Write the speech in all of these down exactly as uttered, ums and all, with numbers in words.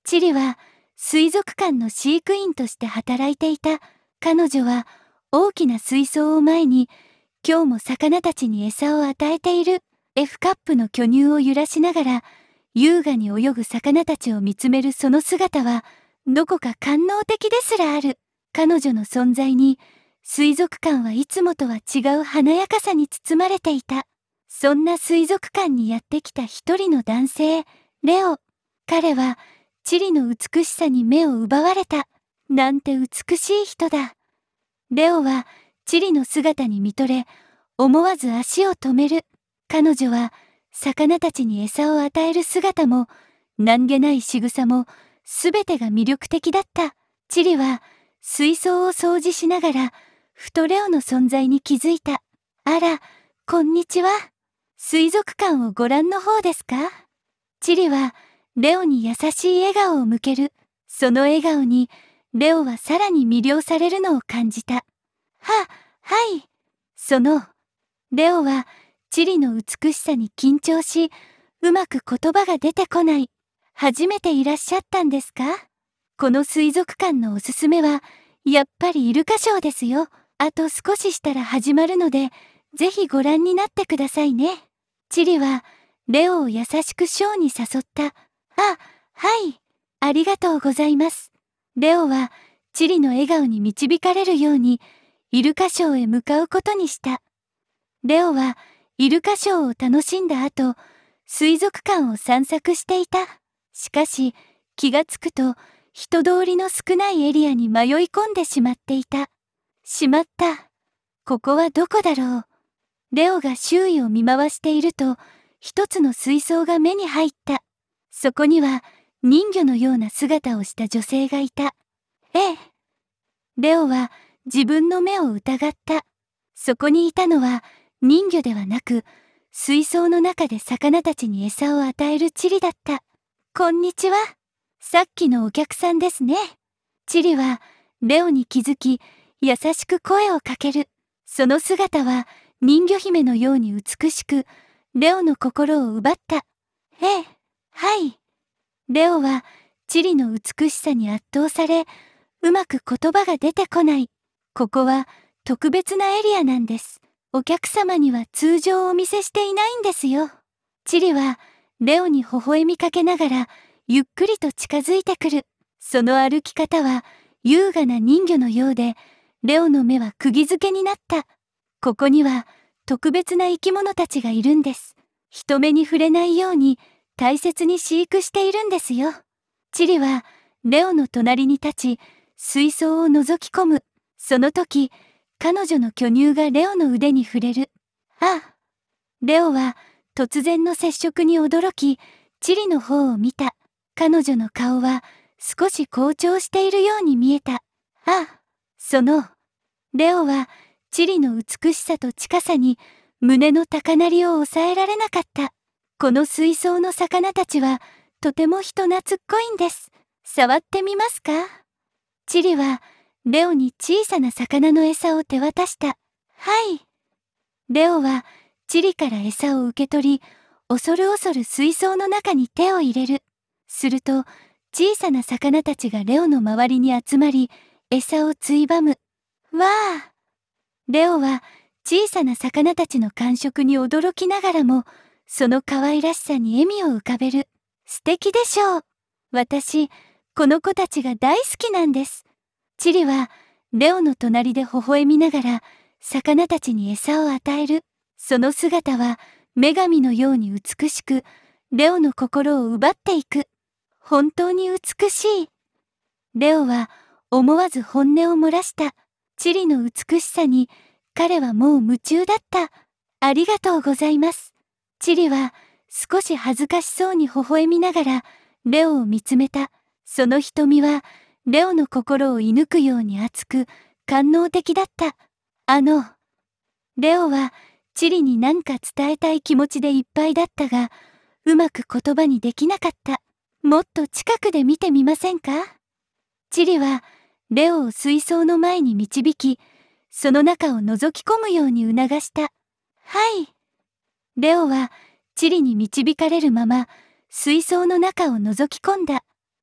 チリは水族館の飼育員として働いていた。彼女は大きな水槽を前に、今日も魚たちに餌を与えている F カップの巨乳を揺らしながら優雅に泳ぐ魚たちを見つめるその姿はどこか官能的ですらある。彼女の存在に水族館はいつもとは違う華やかさに包まれていた。そんな水族館にやってきた一人の男性、レオ。彼はチリの美しさに目を奪われた。なんて美しい人だ。レオはチリの姿に見とれ、思わず足を止める。彼女は魚たちに餌を与える姿も、何気ない仕草も、すべてが魅力的だった。チリは水槽を掃除しながら、ふとレオの存在に気づいた。あら、こんにちは。水族館をご覧の方ですか？チリはレオに優しい笑顔を向ける。その笑顔にレオはさらに魅了されるのを感じた。は、はい。その、レオはチリの美しさに緊張し、うまく言葉が出てこない。初めていらっしゃったんですか？この水族館のおすすめは、やっぱりイルカショーですよ。あと少ししたら始まるので、ぜひご覧になってくださいね。チリはレオを優しくショーに誘った。あ、はい。ありがとうございます。レオはチリの笑顔に導かれるように、イルカショーへ向かうことにした。レオはイルカショーを楽しんだ後、水族館を散策していた。しかし、気がつくと、人通りの少ないエリアに迷い込んでしまっていた。しまった。ここはどこだろう。レオが周囲を見回していると、一つの水槽が目に入った。そこには人魚のような姿をした女性がいた。ええ。レオは自分の目を疑った。そこにいたのは人魚ではなく、水槽の中で魚たちに餌を与えるチリだった。こんにちは。さっきのお客さんですね。チリはレオに気づき、優しく声をかける。その姿は人魚姫のように美しく、レオの心を奪った。ええ、はい。レオはチリの美しさに圧倒され、うまく言葉が出てこない。ここは特別なエリアなんです。お客様には通常お見せしていないんですよ。チリはレオに微笑みかけながら、ゆっくりと近づいてくる。その歩き方は優雅な人魚のようで、レオの目は釘付けになった。ここには特別な生き物たちがいるんです。人目に触れないように大切に飼育しているんですよ。チリはレオの隣に立ち、水槽を覗き込む。その時、彼女の巨乳がレオの腕に触れる。ああ。レオは突然の接触に驚き、チリの方を見た。彼女の顔は少し紅潮しているように見えた。ああ。その、レオはチリの美しさと近さに胸の高鳴りを抑えられなかった。この水槽の魚たちはとても人懐っこいんです。触ってみますか？チリはレオに小さな魚の餌を手渡した。はい。レオはチリから餌を受け取り、恐る恐る水槽の中に手を入れる。すると、小さな魚たちがレオの周りに集まり、餌をついばむ。わあ。レオは小さな魚たちの感触に驚きながらも、その可愛らしさに笑みを浮かべる。素敵でしょう。私、この子たちが大好きなんです。チリはレオの隣で微笑みながら魚たちに餌を与える。その姿は女神のように美しく、レオの心を奪っていく。本当に美しい。レオは思わず本音を漏らした。チリの美しさに彼はもう夢中だった。ありがとうございます。チリは少し恥ずかしそうに微笑みながらレオを見つめた。その瞳はレオの心を射抜くように熱く、官能的だった。あの、レオはチリに何か伝えたい気持ちでいっぱいだったが、うまく言葉にできなかった。もっと近くで見てみませんか？チリはレオを水槽の前に導き、その中を覗き込むように促した。はい。レオはチリに導かれるまま水槽の中を覗き込んだ。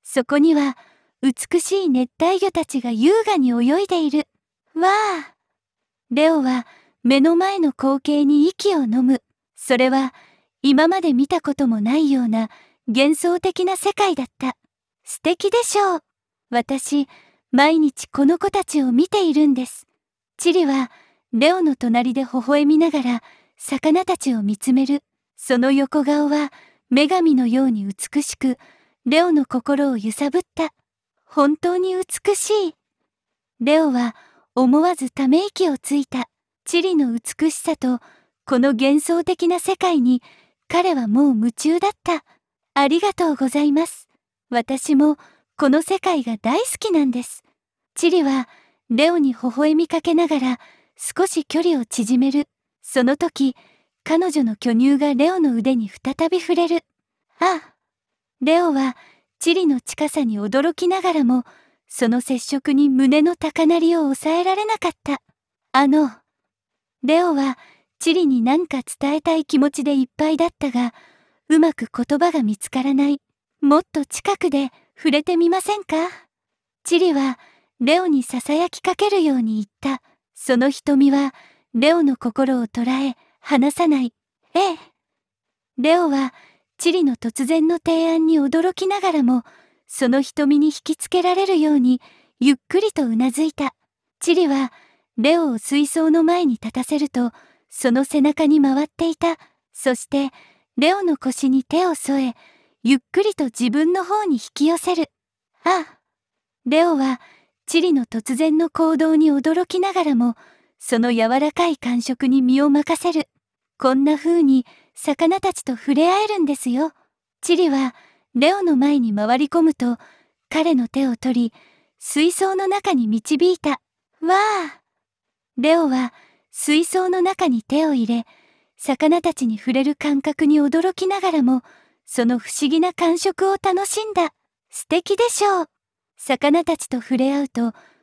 そこには美しい熱帯魚たちが優雅に泳いでいる。わあ。レオは目の前の光景に息を飲む。それは今まで見たこともないような幻想的な世界だった。素敵でしょう。私、毎日この子たちを見ているんです。チリはレオの隣で微笑みながら魚たちを見つめる。その横顔は女神のように美しく、レオの心を揺さぶった。本当に美しい。レオは思わずため息をついた。チリの美しさとこの幻想的な世界に彼はもう夢中だった。ありがとうございます。私もこの世界が大好きなんです。チリはレオに微笑みかけながら少し距離を縮める。その時、彼女の巨乳がレオの腕に再び触れる。ああ。レオはチリの近さに驚きながらも、その接触に胸の高鳴りを抑えられなかった。あの、レオはチリに何か伝えたい気持ちでいっぱいだったが、うまく言葉が見つからない。もっと近くで触れてみませんか？チリはレオに囁きかけるように言った。その瞳はレオの心を捉え、離さない。ええ。レオはチリの突然の提案に驚きながらも、その瞳に引きつけられるようにゆっくりとうなずいた。チリはレオを水槽の前に立たせると、その背中に回っていた。そしてレオの腰に手を添え、ゆっくりと自分の方に引き寄せる。ああ。レオはチリの突然の行動に驚きながらも、その柔らかい感触に身を任せる。こんな風に魚たちと触れ合えるんですよ。チリはレオの前に回り込むと、彼の手を取り、水槽の中に導いた。わあ。レオは水槽の中に手を入れ、魚たちに触れる感覚に驚きながらも、その不思議な感触を楽しんだ。素敵でしょう。魚たちと触れ合うと、